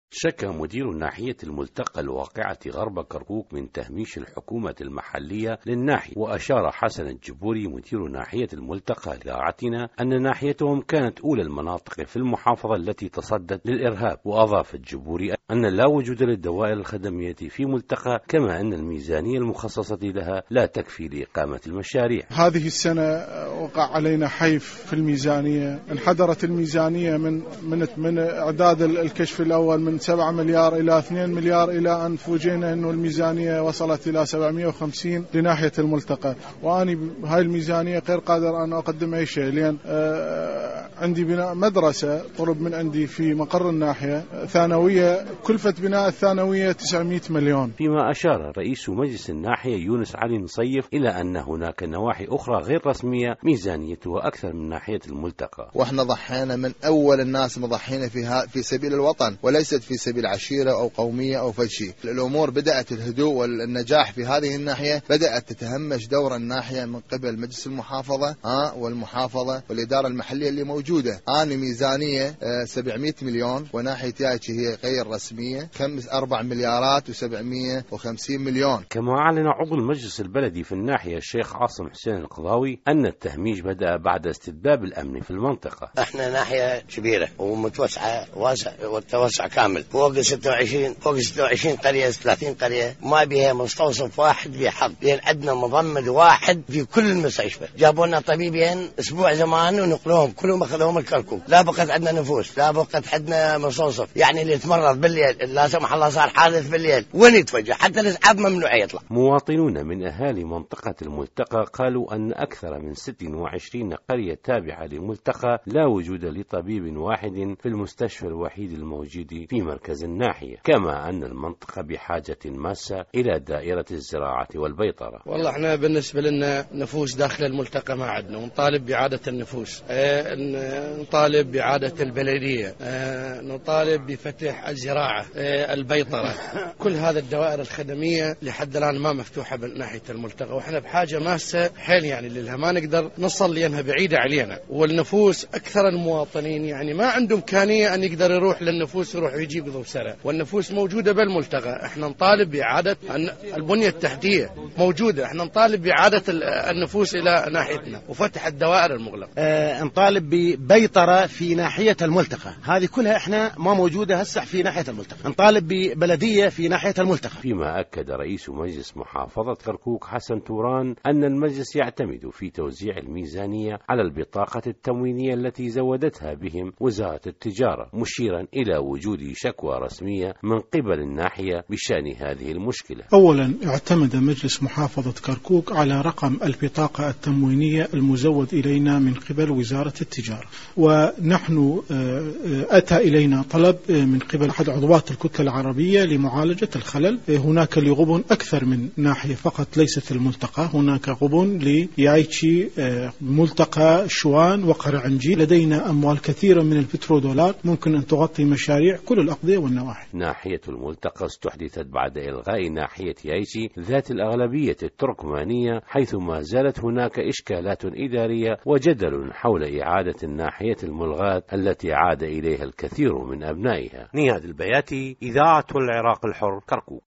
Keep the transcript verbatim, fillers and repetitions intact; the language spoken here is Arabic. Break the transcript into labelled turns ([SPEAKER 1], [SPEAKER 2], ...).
[SPEAKER 1] شكى مدير ناحية الملتقى الواقعة غرب كركوك من تهميش الحكومة المحلية للناحية. وأشار حسن الجبوري مدير ناحية الملتقى لإذاعتنا أن ناحيتهم كانت أولى المناطق في المحافظة التي تصدت للإرهاب. وأضاف الجبوري أن لا وجود للدوائر الخدمية في ملتقى، كما أن الميزانية المخصصة لها لا تكفي لإقامة المشاريع.
[SPEAKER 2] هذه السنة وقع علينا حيف في الميزانية، انحدرت الميزانية من من من إعداد الكشف الأول من سبعة مليار إلى اثنين مليار، إلى أن فوجئنا أنه الميزانية وصلت إلى سبعمائة وخمسين لناحية الملتقى. وأنا هاي الميزانية غير قادر أن أقدم أي شيء، لأن آه عندي بناء مدرسة طلب من عندي في مقر الناحية ثانوية، كلفة بناء الثانوية تسعمائة مليون.
[SPEAKER 1] فيما أشار رئيس مجلس الناحية يونس علي نصيف إلى أن هناك نواحي أخرى غير رسمية ميزانيتها أكثر من ناحية الملتقى.
[SPEAKER 3] وإحنا ضحينا من أول الناس مضحينا في في سبيل الوطن، وليست في سبيل عشيرة أو قومية أو فشي. الأمور بدأت الهدوء والنجاح في هذه الناحية، بدأت تتهمش دور الناحية من قبل مجلس المحافظة ها والمحافظة والإدارة المحلية اللي موجودة. أنا ميزانية سبعمائة مليون، وناحية يايتي هي غير رسمية كم أربع مليارات وسبعمائة وخمسين مليون.
[SPEAKER 1] كما أعلن عضو المجلس البلدي في الناحية الشيخ عاصم حسين القضاوي أن التهميش بدأ بعد استتباب الأمن في المنطقة.
[SPEAKER 4] احنا ناحية كبيرة ومتوسعة واسع والتوسع كامل، فوق ستة وعشرين فوق ستة وعشرين قرية ثلاثين قرية، ما بها مستوصف واحد بحظ، لأن عندنا مضمد واحد في كل المستشفى. جابوا لنا طبيبين أسبوع زمان ونقلوهم كلهم أخذوهم الكركوك. لا بقت عندنا نفوس، لا بقت عندنا مستوصف، يعني اللي يتمرض بالليل لا سمح الله صار حادث بالليل وين يتوجه؟ حتى الإسعاف ممنوع يطلع.
[SPEAKER 1] مواطنون من أهالي منطقة الملتقى قالوا أن أكثر من ستة وعشرين قرية تابعة للملتقى لا وجود لطبيب واحد في المستشفى الوحيد الموجود في مركز الناحية، كما أن المنطقة بحاجة ماسة إلى دائرة الزراعة والبيطرة.
[SPEAKER 5] والله احنا بالنسبة لنا نفوس داخل الملتقى ما عندنا، ونطالب بإعادة النفوس، اه نطالب بإعادة البلدية، اه نطالب بفتح الزراعة، اه البيطرة. كل هذا الدوائر الخدمية لحد الآن ما مفتوحة من ناحية الملتقى، وإحنا بحاجة ماسة حيل يعني لها، ما نقدر نصل لأنها بعيدة علينا. والنفوس أكثر المواطنين يعني ما عنده إمكانية أن يقدر يروح للنفوس يروح ويجيب ذو سنة، والنفوس موجودة بالملتقى. إحنا نطالب بإعادة البنية التحتية موجودة، إحنا نطالب بإعادة النفوس إلى ناحيتنا وفتح الدوائر المغلقة.
[SPEAKER 6] أه نطالب ببيطرة في ناحية الملتقى، هذه كلها إحنا ما موجودة هسه في ناحية الملتقى. نطالب ببلدية في ناحية الملتقى.
[SPEAKER 1] فيما أكد رئيس مجلس محافظة كركوك حسن توران أن المجلس يعتمد في توزيع الميزانية على البطاقة التموينية التي زودتها بهم وزارة التجارة، مشيرا إلى وجود شكوى رسمية من قبل الناحية بشأن هذه المشكلة.
[SPEAKER 2] أولا اعتمد مجلس محافظة كركوك على رقم البطاقة التموينية المزود إلينا من قبل وزارة التجارة، ونحن أتى إلينا طلب من قبل أحد عضوات الكتلة العربية لمعالجة الخلل. هناك لغبن أكثر من ناحية فقط ليست الملتقى، هناك غبن ليايتشي ملتقى شوان وقرعنجي. لدينا أموال كثيرة من البترودولار ممكن أن تغطي مشاريع كل الأقضية والنواحي.
[SPEAKER 1] ناحية الملتقى استحدثت بعد إلغاء ناحية يايتشي ذات الأغلبية التركمانية، حيث ما زالت هناك إشكالات إدارية وجدل حول إعادة الناحية الملغاة التي عاد إليها الكثير من أبنائها. نهاد البياتي، إذاعة العراق الحر، كركوك.